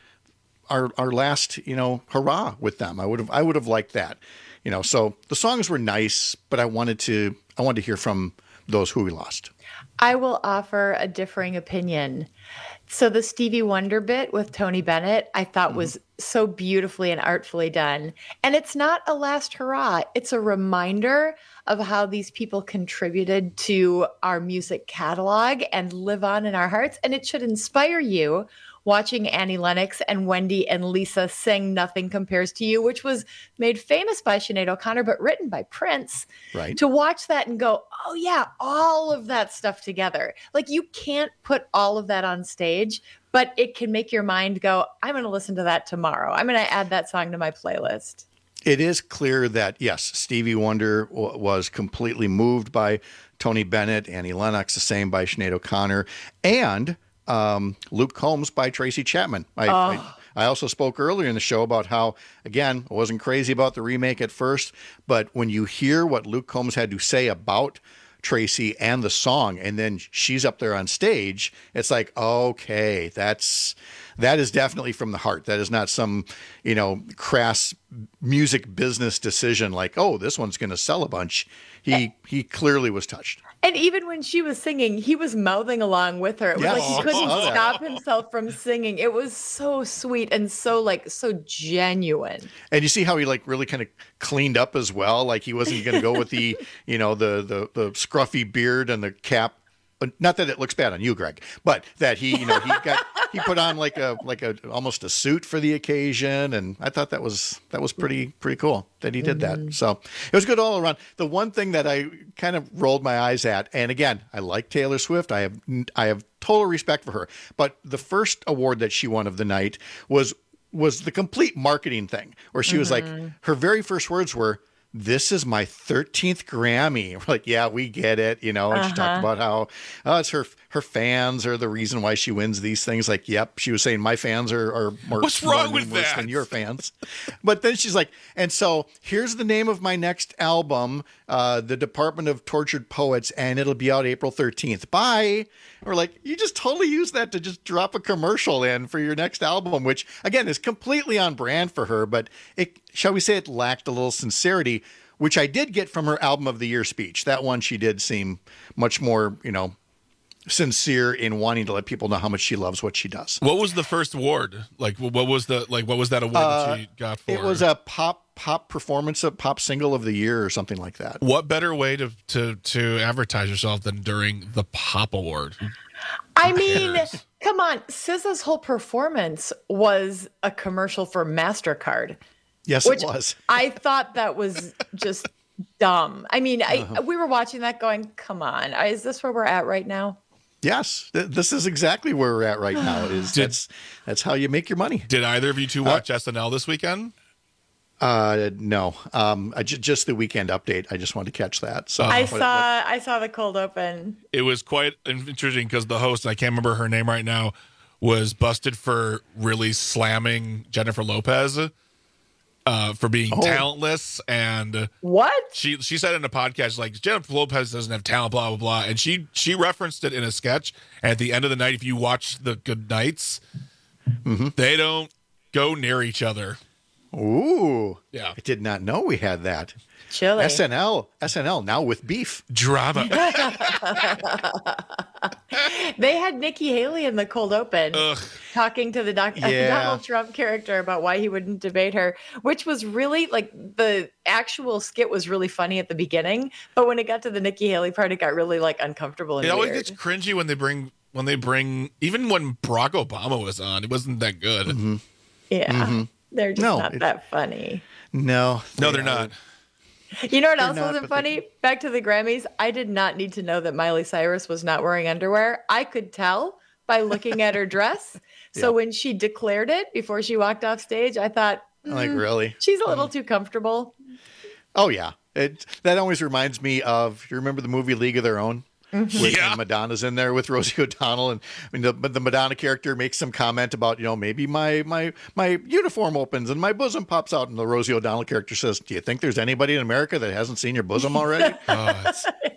our last, hurrah with them. I would have liked that. So the songs were nice, but I wanted to hear from those who we lost. I will offer a differing opinion. So the Stevie Wonder bit with Tony Bennett, I thought was so beautifully and artfully done. And it's not a last hurrah. It's a reminder of how these people contributed to our music catalog and live on in our hearts. And it should inspire you watching Annie Lennox and Wendy and Lisa sing Nothing Compares to You, which was made famous by Sinead O'Connor, but written by Prince. Right. To watch that and go, oh yeah, all of that stuff together. Like you can't put all of that on stage, but it can make your mind go, I'm going to listen to that tomorrow. I'm going to add that song to my playlist. It is clear that, yes, Stevie Wonder was completely moved by Tony Bennett, Annie Lennox, the same by Sinead O'Connor, and Luke Combs by Tracy Chapman. I also spoke earlier in the show about how, again, I wasn't crazy about the remake at first, but when you hear what Luke Combs had to say about Tracy and the song, and then she's up there on stage, it's like, okay, that is definitely from the heart. That is not some, crass music business decision like, oh, this one's going to sell a bunch. He clearly was touched. And even when she was singing, he was mouthing along with her. It was like he couldn't stop himself from singing. It was so sweet and so genuine. And you see how he really kind of cleaned up as well. Like he wasn't going to go with the, the scruffy beard and the cap. Not that it looks bad on you, Greg, but that he put on like a almost a suit for the occasion, and I thought that was pretty cool that he did that. So it was good all around. The one thing that I kind of rolled my eyes at, and again, I like Taylor Swift. I have total respect for her, but the first award that she won of the night was the complete marketing thing, where she was like, her very first words were, "This is my 13th Grammy." We're like, yeah, we get it, And she talked about how it's her fans are the reason why she wins these things. Like, yep, she was saying my fans are more, what's wrong with that? Than your fans. But then she's like, and so here's the name of my next album, The Department of Tortured Poets, and it'll be out April 13th. Bye. And we're like, you just totally use that to just drop a commercial in for your next album, which again is completely on brand for her, but shall we say it lacked a little sincerity, which I did get from her Album of the Year speech. That one, she did seem much more, sincere in wanting to let people know how much she loves what she does. What was the first award? What was that award that she got for? It was a pop performance, a pop single of the year or something like that. What better way to advertise yourself than during the Pop Award? I mean, come on. SZA's whole performance was a commercial for MasterCard. Yes, it was. I thought that was just dumb. I mean, we were watching that going, come on, is this where we're at right now? Yes, this is exactly where we're at right now. That's how you make your money. Did either of you two watch SNL this weekend? No. Just the Weekend Update. I just wanted to catch that. So I saw the cold open. It was quite interesting because the host, I can't remember her name right now, was busted for really slamming Jennifer Lopez for being talentless. And what she said in a podcast, like, Jennifer Lopez doesn't have talent, blah blah blah, and she referenced it in a sketch. And at the end of the night, if you watch the Good Nights, they don't go near each other. Ooh. Yeah. I did not know we had that. Chilly. SNL now with beef. Drama. They had Nikki Haley in the cold open talking to the Donald Trump character about why he wouldn't debate her, which was really, like, the actual skit was really funny at the beginning, but when it got to the Nikki Haley part, it got really, like, uncomfortable and It always weird. gets cringy when they bring even when Barack Obama was on, it wasn't that good. Yeah. They're just not that funny. No, they're not. You know what else wasn't funny? Back to the Grammys. I did not need to know that Miley Cyrus was not wearing underwear. I could tell by looking at her dress. So when she declared it before she walked off stage, I thought, like, really? She's a little too comfortable. Oh, yeah. That always reminds me of, you remember the movie League of Their Own? And Madonna's in there with Rosie O'Donnell, and I mean the Madonna character makes some comment about, maybe my uniform opens and my bosom pops out, and the Rosie O'Donnell character says, "Do you think there's anybody in America that hasn't seen your bosom already?" I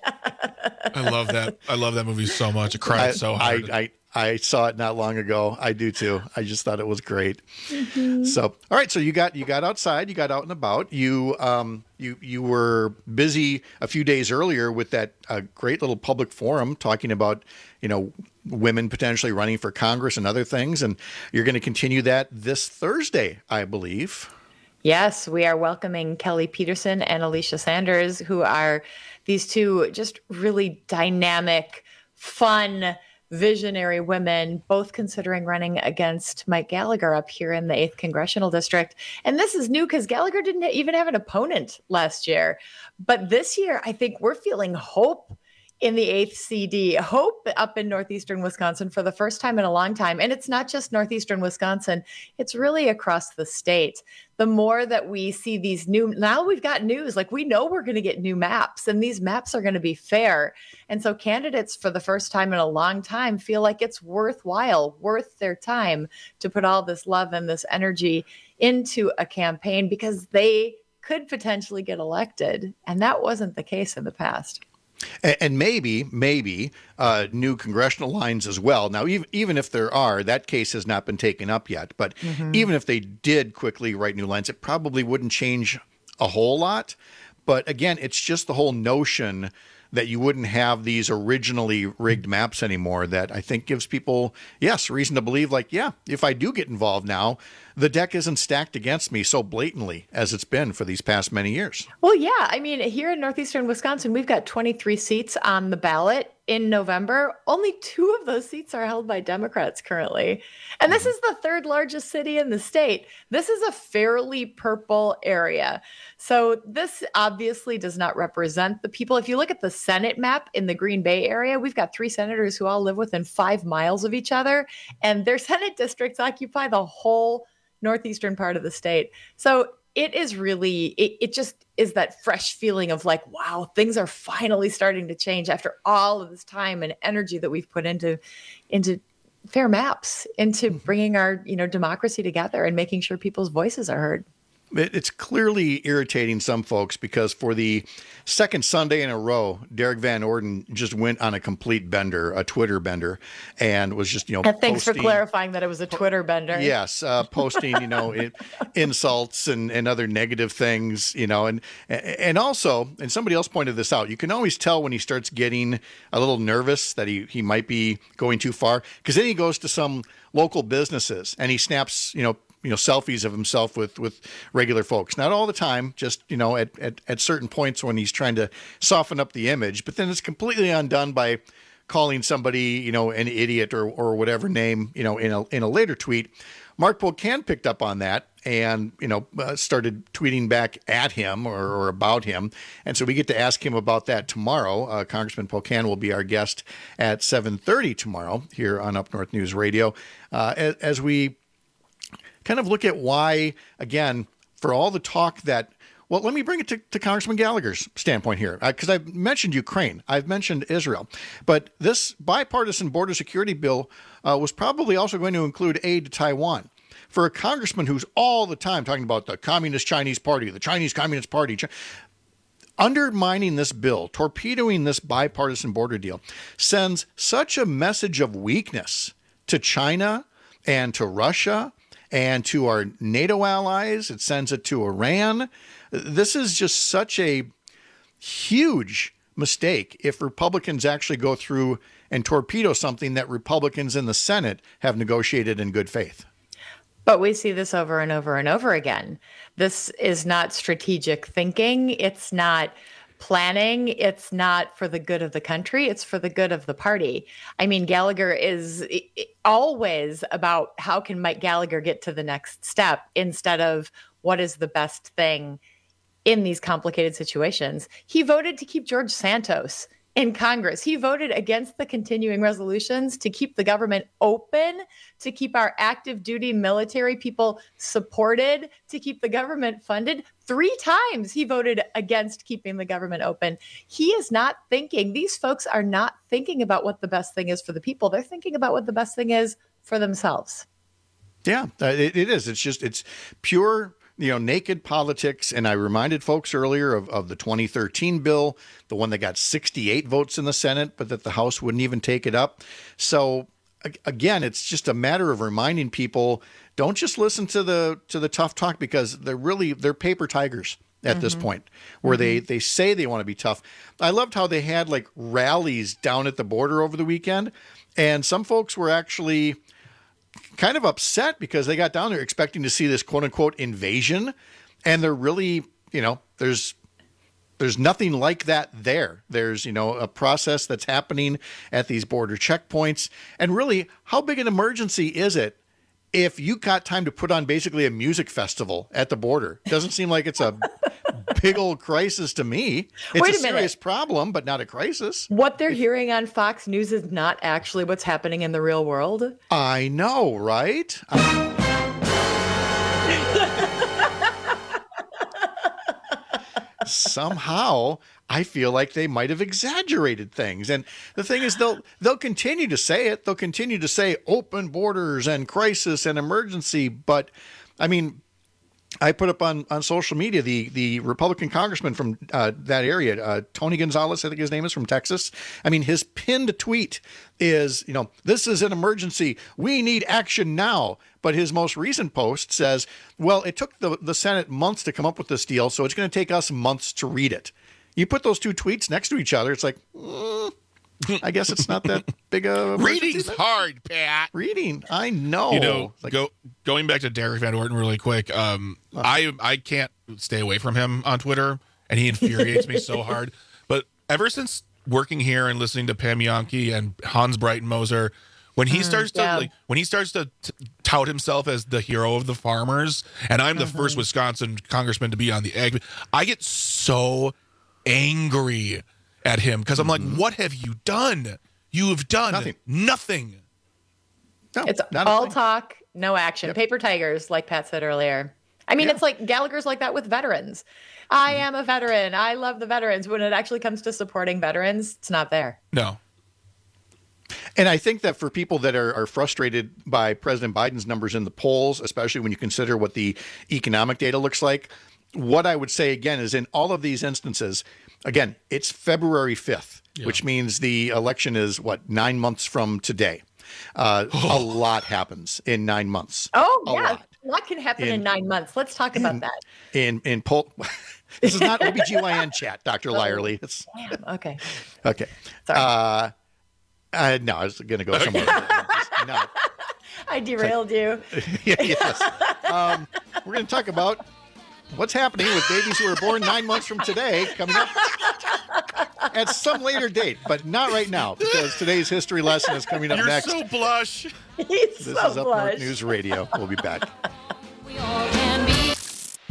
love that. I love that movie so much. I cried so hard. I saw it not long ago. I do too. I just thought it was great. So, all right. So you got outside. You got out and about. You were busy a few days earlier with that great little public forum talking about women potentially running for Congress and other things. And you're going to continue that this Thursday, I believe. Yes, we are welcoming Kelly Peterson and Alicia Sanders, who are these two just really dynamic, fun, visionary women, both considering running against Mike Gallagher up here in the 8th Congressional District. And this is new because Gallagher didn't even have an opponent last year. But this year, I think we're feeling hope in the 8th CD, hope up in northeastern Wisconsin for the first time in a long time. And it's not just northeastern Wisconsin, it's really across the state. The more that we see these now we've got news, like, we know we're going to get new maps, and these maps are going to be fair. And so candidates for the first time in a long time feel like it's worthwhile, worth their time to put all this love and this energy into a campaign because they could potentially get elected. And that wasn't the case in the past. And maybe new congressional lines as well. Now, even if there are, that case has not been taken up yet. But even if they did quickly write new lines, it probably wouldn't change a whole lot. But again, it's just the whole notion that you wouldn't have these originally rigged maps anymore that I think gives people, reason to believe, like, if I do get involved now, the deck isn't stacked against me so blatantly as it's been for these past many years. Well, yeah. I mean, here in northeastern Wisconsin, we've got 23 seats on the ballot in November. Only 2 of those seats are held by Democrats currently. And this is the 3rd largest city in the state. This is a fairly purple area. So this obviously does not represent the people. If you look at the Senate map in the Green Bay area, we've got 3 senators who all live within 5 miles of each other, and their Senate districts occupy the whole northeastern part of the state. So it is really, it just is that fresh feeling of like, wow, things are finally starting to change after all of this time and energy that we've put into fair maps, into bringing our, democracy together and making sure people's voices are heard. It's clearly irritating some folks because for the second Sunday in a row, Derek Van Orden just went on a complete bender, a Twitter bender, and was just, And thanks for clarifying that it was a Twitter bender. Yes, posting, insults and other negative things, and also, and somebody else pointed this out, you can always tell when he starts getting a little nervous that he might be going too far, because then he goes to some local businesses and he snaps, selfies of himself with regular folks. Not all the time, just, at certain points when he's trying to soften up the image, but then it's completely undone by calling somebody, an idiot or whatever name, in a later tweet. Mark Pocan picked up on that and started tweeting back at him or about him. And so we get to ask him about that tomorrow. Congressman Pocan will be our guest at 7:30 tomorrow here on Up North News Radio as we kind of look at why, again, for all the talk that, well, let me bring it to Congressman Gallagher's standpoint here, because I've mentioned Ukraine, I've mentioned Israel, but this bipartisan border security bill was probably also going to include aid to Taiwan. For a congressman who's all the time talking about the Communist Chinese Party, the Chinese Communist Party, undermining this bill, torpedoing this bipartisan border deal, sends such a message of weakness to China and to Russia and to our NATO allies. It sends it to Iran. This is just such a huge mistake if Republicans actually go through and torpedo something that Republicans in the Senate have negotiated in good faith. But we see this over and over and over again. This is not strategic thinking. It's not planning. It's not for the good of the country. It's for the good of the party. I mean, Gallagher is always about how can Mike Gallagher get to the next step instead of what is the best thing in these complicated situations. He voted to keep George Santos in Congress. He voted against the continuing resolutions to keep the government open, to keep our active duty military people supported, to keep the government funded. 3 times he voted against keeping the government open. He is not thinking, these folks are not thinking about what the best thing is for the people. They're thinking about what the best thing is for themselves. Yeah, it is. It's pure naked politics. And I reminded folks earlier of the 2013 bill, the one that got 68 votes in the Senate, but that the House wouldn't even take it up. So again, it's just a matter of reminding people, don't just listen to the tough talk, because they're paper tigers at this point, where they say they want to be tough. I loved how they had like rallies down at the border over the weekend. And some folks were actually kind of upset because they got down there expecting to see this quote unquote invasion. And they're really, there's nothing like that there. There's, a process that's happening at these border checkpoints. And really, how big an emergency is it if you got time to put on basically a music festival at the border? Doesn't seem like it's a big old crisis to me. It's a serious problem, but not a crisis. What they're hearing on Fox News is not actually what's happening in the real world. I know, right? Somehow, I feel like they might have exaggerated things. And the thing is, they'll continue to say it. They'll continue to say open borders and crisis and emergency. But, I mean, I put up on social media the Republican congressman from that area, Tony Gonzalez, I think his name is, from Texas. I mean, his pinned tweet is, this is an emergency. We need action now. But his most recent post says, well, it took the Senate months to come up with this deal, so it's going to take us months to read it. You put those two tweets next to each other, it's like, I guess it's not that big a reading's hard, Pat. Reading, I know. Going back to Derek Van Orton really quick. I can't stay away from him on Twitter, and he infuriates me so hard. But ever since working here and listening to Pam Jahnke and Hans Breitenmoser, when he starts to tout himself as the hero of the farmers, and I'm the first Wisconsin congressman to be on the ag, I get so angry at him because I'm like, what have you done? You have done nothing. No, it's all talk, no action. Yep. Paper tigers, like Pat said earlier. I mean, it's like Gallagher's like that with veterans. I am a veteran. I love the veterans. When it actually comes to supporting veterans, it's not there. No. And I think that for people that are frustrated by President Biden's numbers in the polls, especially when you consider what the economic data looks like, what I would say again is in all of these instances, again, it's February 5th, which means the election is 9 months from today. A lot happens in 9 months. Oh, yeah. A lot can happen in 9 months. Let's talk about that. In poll. This is not OBGYN chat, Dr. Lyerly. Okay. Okay. Sorry. No, I was going to go somewhere. No. I derailed you. Yes. We're going to talk about what's happening with babies who are born 9 months from today coming up at some later date, but not right now because today's history lesson is coming up next. You're so blush. This is Up North News Radio. We'll be back. We all can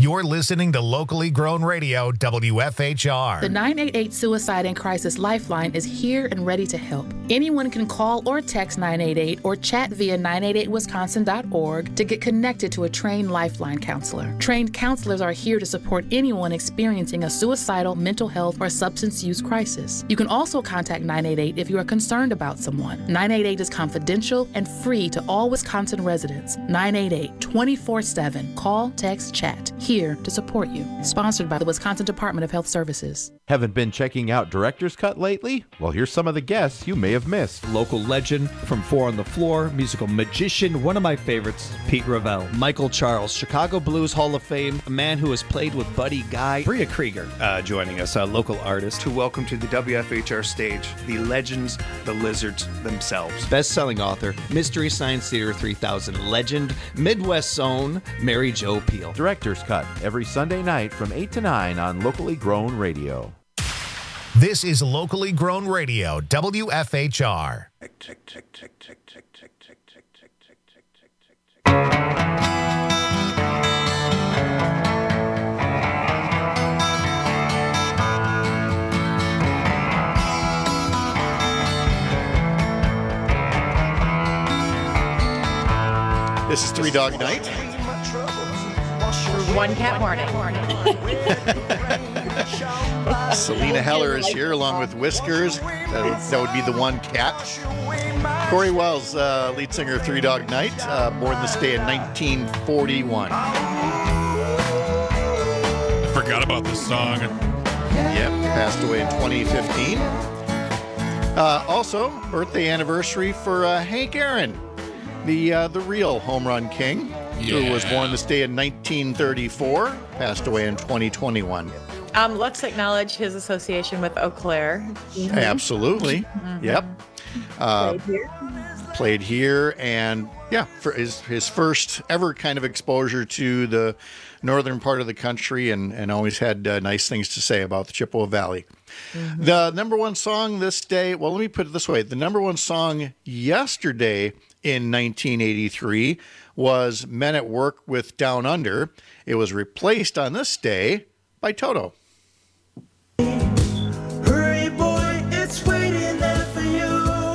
You're listening to Locally Grown Radio, WFHR. The 988 Suicide and Crisis Lifeline is here and ready to help. Anyone can call or text 988 or chat via 988wisconsin.org to get connected to a trained Lifeline counselor. Trained counselors are here to support anyone experiencing a suicidal, mental health, or substance use crisis. You can also contact 988 if you are concerned about someone. 988 is confidential and free to all Wisconsin residents. 988 24/7. Call, text, chat. Here to support you. Sponsored by the Wisconsin Department of Health Services. Haven't been checking out Director's Cut lately? Well, here's some of the guests you may have missed. Local legend from Four on the Floor, musical magician, one of my favorites, Pete Ravel. Michael Charles, Chicago Blues Hall of Fame, a man who has played with Buddy Guy. Bria Krieger joining us, a local artist. To welcome to the WFHR stage, the legends, the lizards themselves. Best-selling author, Mystery Science Theater 3000 legend, Midwest's own Mary Jo Pehl. Director's Cut, every Sunday night from 8 to 9 on Locally Grown Radio. This is Locally Grown Radio, WFHR. This is Three Dog Night. One Cat Morning. Selena Heller is here along with Whiskers. That would be the one cat. Corey Wells, lead singer of Three Dog Night, born this day in 1941. I forgot about this song. Yep, passed away in 2015. Also, birthday anniversary for Hank Aaron, the real home run king, who was born this day in 1934, passed away in 2021. Let's acknowledge his association with Eau Claire. Absolutely. Mm-hmm. Yep. Played here, and for his first ever kind of exposure to the northern part of the country, and always had nice things to say about the Chippewa Valley. Mm-hmm. The number one song this day, well, let me put it this way. The number one song yesterday in 1983 was Men at Work with Down Under. It was replaced on this day by Toto. Hurry, boy, it's waiting there for you.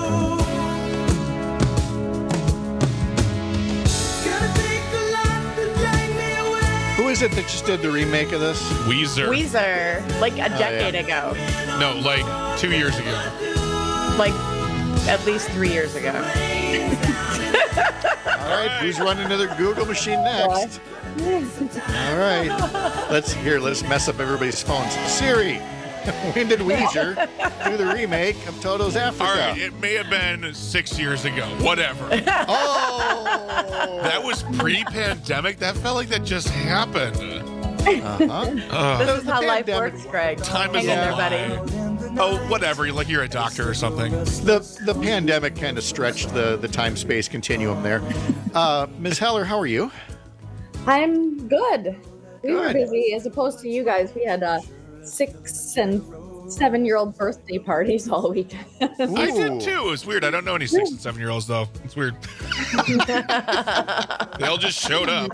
Gonna take a lot to drag me away. Who is it that just did the remake of this? Weezer. Like a decade ago. No, like 2 years ago. Like at least 3 years ago. All right, who's running to their Google machine next? All right, let's mess up everybody's phones. Siri, when did Weezer do the remake of Toto's Africa? All right, it may have been 6 years ago. Whatever. Oh, that was pre-pandemic. That felt like that just happened. This is how life works, Greg. Time is Hang in there, buddy. Oh, whatever. Like you're a doctor or something. The pandemic kind of stretched the time-space continuum there. Ms. Heller, how are you? I'm good. We were busy as opposed to you guys. We had 6 and 7-year-old birthday parties all weekend. I did too. It was weird. I don't know any 6 and 7-year-olds though. It's weird. They all just showed up.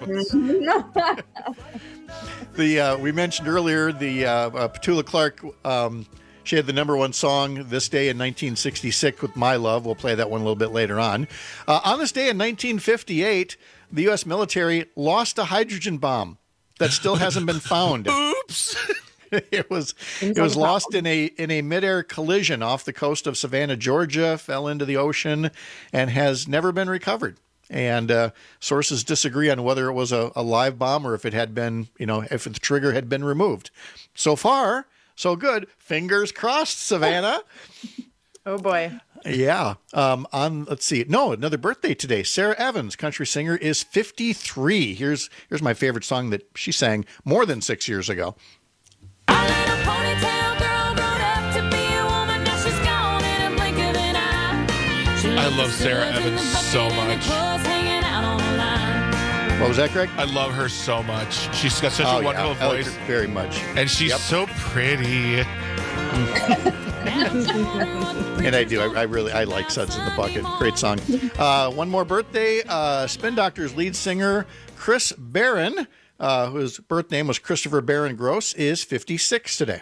We mentioned earlier the Petula Clark. She had the number one song this day in 1966 with My Love. We'll play that one a little bit later on. On this day in 1958, the U.S. military lost a hydrogen bomb that still hasn't been found. Oops. It was lost in a midair collision off the coast of Savannah, Georgia, fell into the ocean, and has never been recovered. And sources disagree on whether it was a live bomb or if it had been, if the trigger had been removed. So far, so good. Fingers crossed, Savannah. Oh, boy. Yeah. Let's see. No, another birthday today. Sarah Evans, country singer, is 53. Here's my favorite song that she sang more than 6 years ago. I love Sarah Evans so much. What was that, Greg? I love her so much. She's got such a wonderful voice. I like her very much. And she's so pretty. And I do. I like Suds in the Bucket. Great song. One more birthday. Spin Doctors lead singer Chris Barron whose birth name was Christopher Barron Gross, is 56 today.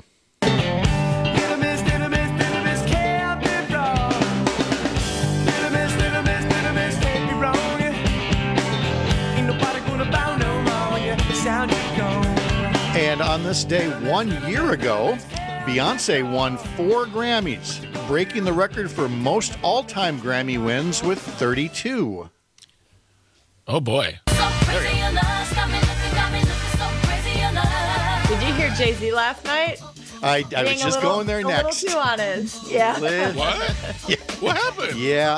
And on this day 1 year ago, Beyonce won 4 Grammys, breaking the record for most all-time Grammy wins with 32. Oh, boy. Did you hear Jay-Z last night? I was just going there next. A little too honest. Yeah. What? Yeah. What happened? Yeah.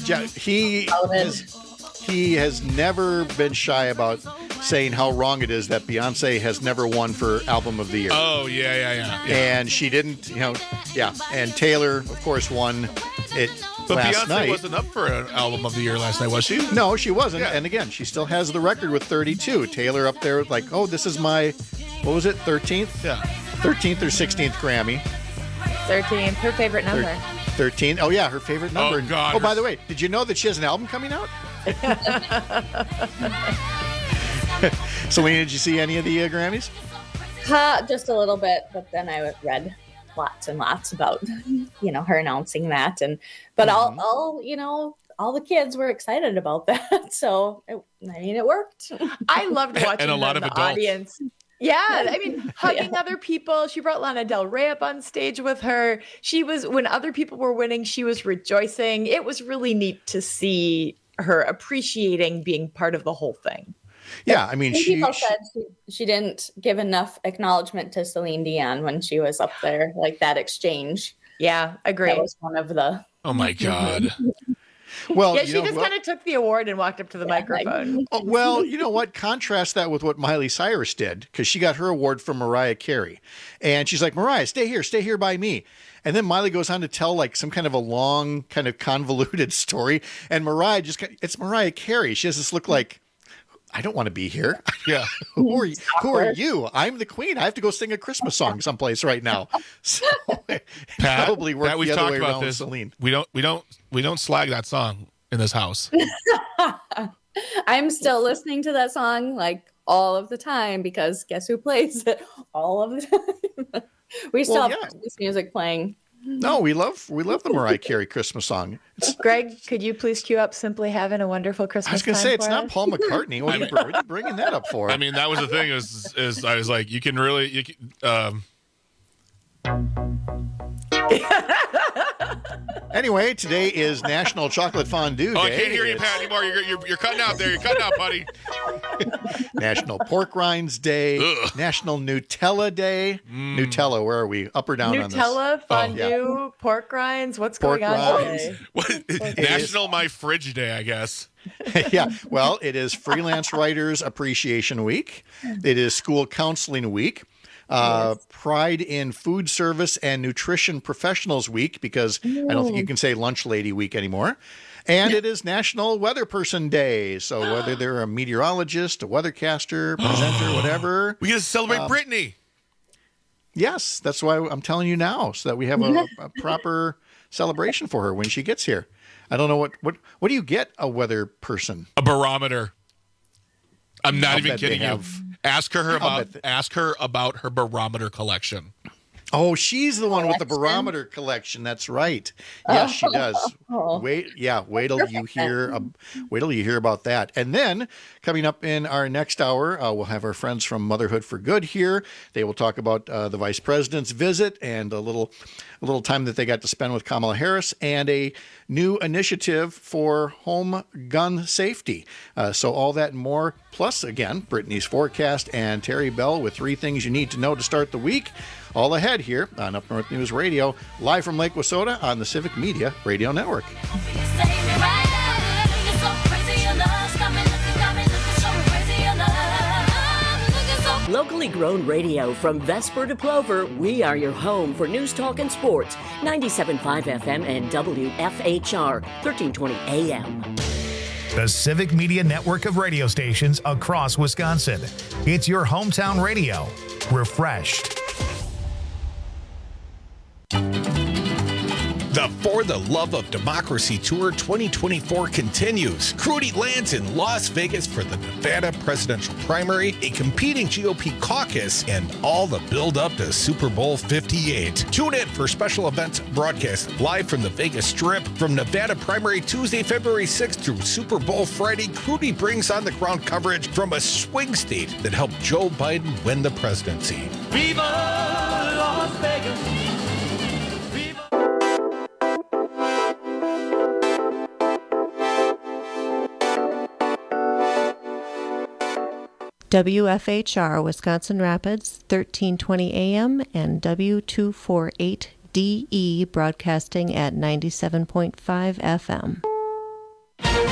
He has never been shy about saying how wrong it is that Beyonce has never won for Album of the Year. Oh, yeah. And she didn't, And Taylor, of course, won it But last Beyonce night. wasn't up for an Album of the Year last night, was she? No, she wasn't. Yeah. And again, she still has the record with 32. Taylor up there with like, oh, this is my, what was it, 13th? Yeah. 13th or 16th Grammy. 13th, her favorite number. 13. Oh, yeah, her favorite number. Oh, God. Oh, by the way, did you know that she has an album coming out? Selena, did you see any of the Grammys? Just a little bit, but then I read lots and lots about, her announcing that, but all the kids were excited about that. So, it worked. I loved watching And a lot them, of the adults. audience. Yeah, I mean, hugging other people. She brought Lana Del Rey up on stage with her. When other people were winning, she was rejoicing. It was really neat to see her appreciating being part of the whole thing. Yeah, I mean, people said she didn't give enough acknowledgement to Celine Dion when she was up there, like that exchange. Yeah, agree. That was one of the. Oh my God. Well, yeah, she just kind of took the award and walked up to the microphone. Well, you know what? Contrast that with what Miley Cyrus did, because she got her award from Mariah Carey. And she's like, Mariah, stay here by me. And then Miley goes on to tell like some kind of a long, kind of convoluted story. And Mariah it's Mariah Carey. She has this look like, I don't want to be here. Yeah. Who are you? I'm the queen. I have to go sing a Christmas song someplace right now. So it Pat, probably worked we've the other talked way about around with this. Celine. We don't slag that song in this house. I'm still listening to that song like all of the time because guess who plays it all of the time? We still have Christmas music playing. No, we love the Mariah Carey Christmas song. Greg, could you please cue up "Simply Having a Wonderful Christmas"? I was going to say it's not Paul McCartney. What are you bringing that up for? I mean, that was the thing. Is I was like, Anyway, today is National Chocolate Fondue Day. Oh, I can't hear you, Pat, anymore. You're cutting out there. You're cutting out, buddy. National Pork Rinds Day. Ugh. National Nutella Day. Nutella, where are we? Up or down on this? Nutella, fondue, pork rinds. What's Pork going on rinds. today? National My Fridge Day, I guess. Yeah, well, it is Freelance Writers Appreciation Week. It is School Counseling Week. Pride in Food Service and Nutrition Professionals Week, because I don't think you can say Lunch Lady Week anymore. And it is National Weather Person Day. So whether they're a meteorologist, a weathercaster, presenter, whatever. We get to celebrate Brittany. Yes, that's why I'm telling you now, so that we have a proper celebration for her when she gets here. I don't know what do you get a weather person? A barometer. I'm not I'll even bet they kidding you. have- Ask her about her barometer collection. Oh, she's the one with the barometer collection. That's right. Yes, she does. Wait till you hear about that. And then coming up in our next hour, we'll have our friends from Motherhood for Good here. They will talk about the vice president's visit and a little time that they got to spend with Kamala Harris and a new initiative for home gun safety. So all that and more, plus again, Brittany's forecast and Terry Bell with 3 things you need to know to start the week. All ahead here on Up North News Radio, live from Lake Wissota on the Civic Media Radio Network. Locally grown radio from Vesper to Plover, we are your home for news, talk, and sports. 97.5 FM and WFHR, 1320 AM. The Civic Media Network of radio stations across Wisconsin. It's your hometown radio. Refreshed. The The For the Love of Democracy Tour 2024 continues. Crudy lands in Las Vegas for the Nevada presidential primary, a competing GOP caucus, and all the build-up to Super Bowl 58. Tune in for special events broadcast live from the Vegas Strip. From Nevada primary Tuesday, February 6th through Super Bowl Friday, Crudy brings on-the-ground coverage from a swing state that helped Joe Biden win the presidency. Viva Las Vegas! WFHR Wisconsin Rapids, 1320 AM and W248DE broadcasting at 97.5 FM.